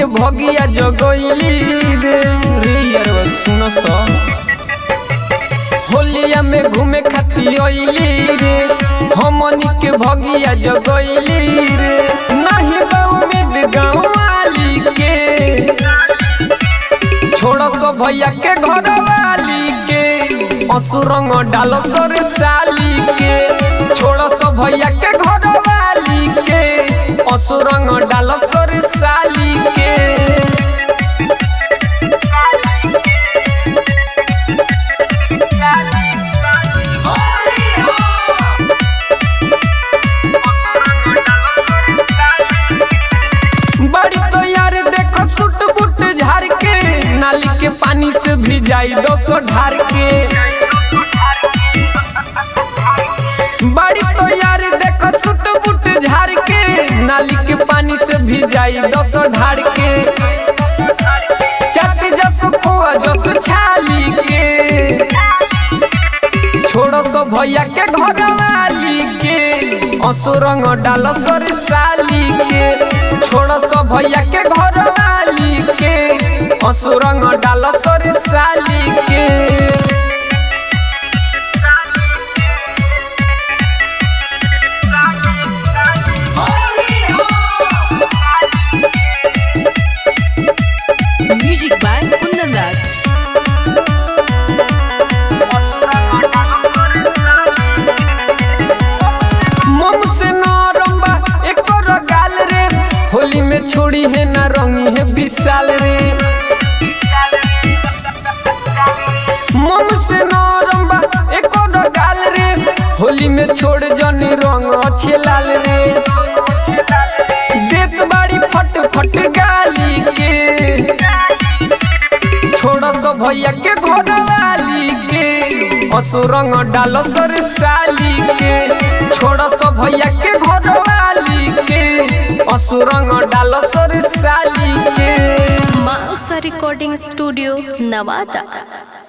भगिया जगैली रे यार सुन सा होलिया में घूमे खाती आइली रे हमनी के भगिया जगैली रे नहीं उम्मीद गाँव वाली के छोड़ सो भैया के घर वाली के असुरंग डालो सर साली के छोड़ सो भैया के घर वाली के असुरंग डालो सर साली के बड़ी तो यार देखो सुट बुट झाड़ के नाली के पानी से भी जाई 200 ढार के बड़ी तो यार देखो सुट बुट झाड़ के नाली के पानी से भी जाई 200 ढार के चट जस खोआ जस छाली के छोड़ो सो भैया के घर वाली के असुरंग डालो सर साली के छोड़ो सो भैया के घर वाली के असुरंग डालो सर साली के म्यूजिक बाय कुंदन राज। मन से नरम बा एकर गाल रे होली में छोड़ी है ना रंगी है विशाल रे मन से नरम बा एकर गाल रे होली में छोड़ जनी रंग अच्छे लाल रे देत बाड़ी फट फट गाली के छोड़ सो भैया के घर वाली के असुरंग डालो सर साली के छोड़ सो भैया के घर वाली के असुरंग डालो सर साली के माउसा रिकॉर्डिंग स्टूडियो नवादा।